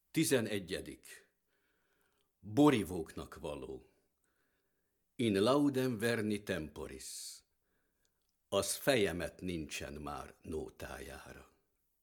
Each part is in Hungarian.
11. Borivóknak való. In laudem verni temporis. Az fejemet nincsen már nótájára.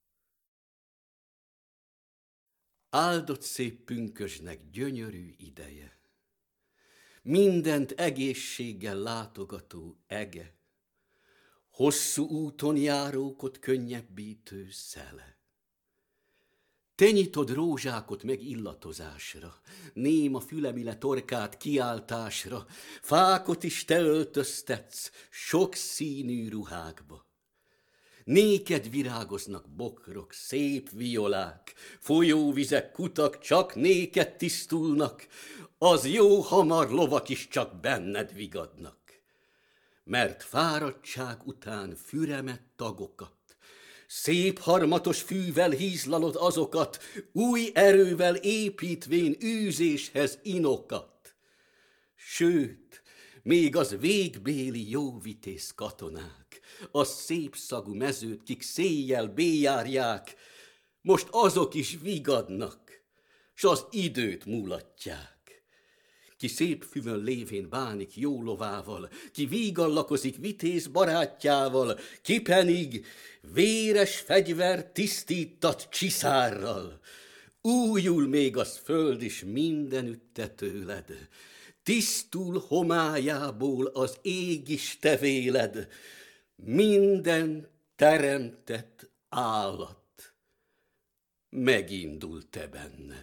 Áldott szép pünkösdnek gyönyörű ideje. Mindent egészséggel látogató ege. Hosszú úton járókot könnyebbítő szele. Te nyitod rózsákot meg illatozásra, néma fülemile torkát kiáltásra, fákot is te öltöztetsz sok színű ruhákba. Néked virágoznak bokrok, szép violák, folyóvizek, kutak csak néked tisztulnak, az jó hamar lovak is csak benned vigadnak. Mert fáradtság után füremett tagokat, szép harmatos fűvel hízlalod azokat, új erővel építvén űzéshez inokat. Sőt, még az végbéli jóvitéz katonák, a szép szagú mezőt, kik széjjel béjárják, most azok is vigadnak, s az időt múlatják. Ki szép füvön lévén bánik jó lovával, ki vígallakozik vitéz barátjával, ki pedig véres fegyver tisztítat csiszárral. Újul még az föld is mindenütte tőled, tisztul homályából az ég is te véled, minden teremtett állat megindul te benned.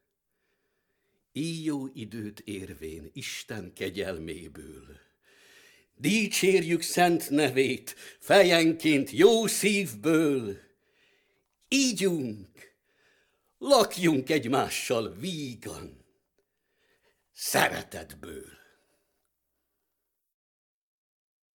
Így jó időt érvén Isten kegyelméből. Dicsérjük szent nevét fejenként jó szívből. Ígyunk, lakjunk egymással vígan, szeretetből.